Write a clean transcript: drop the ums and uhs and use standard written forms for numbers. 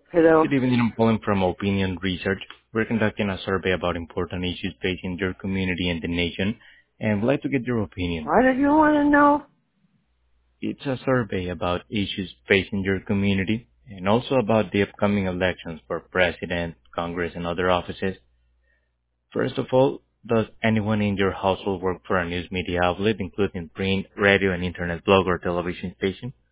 Hello. Good evening. I'm calling from Opinion Research. We're conducting a survey about important issues facing your community and the nation, and would like to get your opinion. What did you want to know? It's a survey about issues facing your community and also about the upcoming elections for president, Congress, and other offices. First of all, does anyone in your household work for a news media outlet, including print, radio, and internet blog or television station?